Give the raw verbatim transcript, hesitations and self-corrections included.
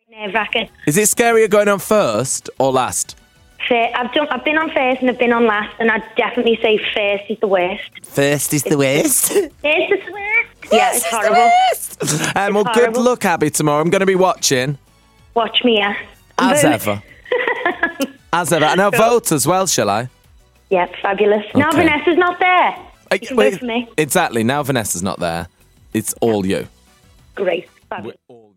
nerve-wracking. Is it scarier going on first or last? Fir- I've done. I've been on first and I've been on last, and I'd definitely say first is the worst. First is the worst. First is the worst. Yeah, it's horrible. Um, well, good horrible. luck, Abby, tomorrow. I'm going to be watching. Watch me, yeah. As Vote. ever. As ever. And I'll vote as well, shall I? Yep, fabulous. Now Okay. Vanessa's not there. Uh, You can wait, vote for me. Exactly. Now Vanessa's not there. It's all you. Great. Fabulous. We're all